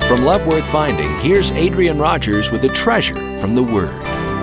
From Love Worth Finding, here's Adrian Rogers with a treasure from the Word.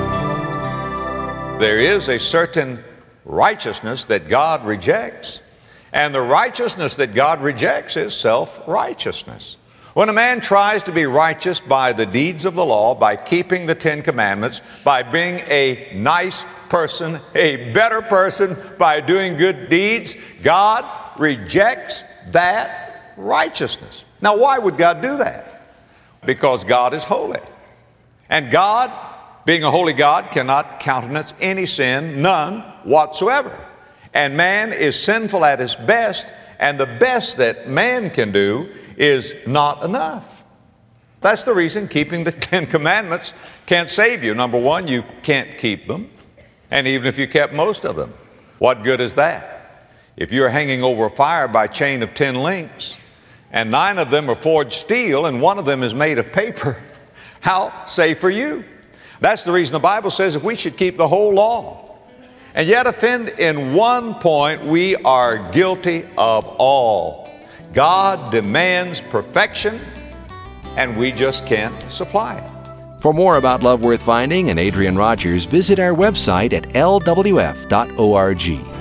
There is a certain righteousness that God rejects, and the righteousness that God rejects is self-righteousness. When a man tries to be righteous by the deeds of the law, by keeping the Ten Commandments, by being a nice person, a better person, by doing good deeds, God rejects that righteousness. Now, why would God do that? Because God is holy. And God, being a holy God, cannot countenance any sin, none whatsoever. And man is sinful at his best, and the best that man can do is not enough. That's the reason keeping the Ten Commandments can't save you. Number one, you can't keep them. And even if you kept most of them, what good is that? If you're hanging over a fire by a chain of 10 links, and 9 of them are forged steel, and 1 of them is made of paper, how safe are you? That's the reason the Bible says that we should keep the whole law. And yet offend in one point, we are guilty of all. God demands perfection, and we just can't supply it. For more about Love Worth Finding and Adrian Rogers, visit our website at lwf.org.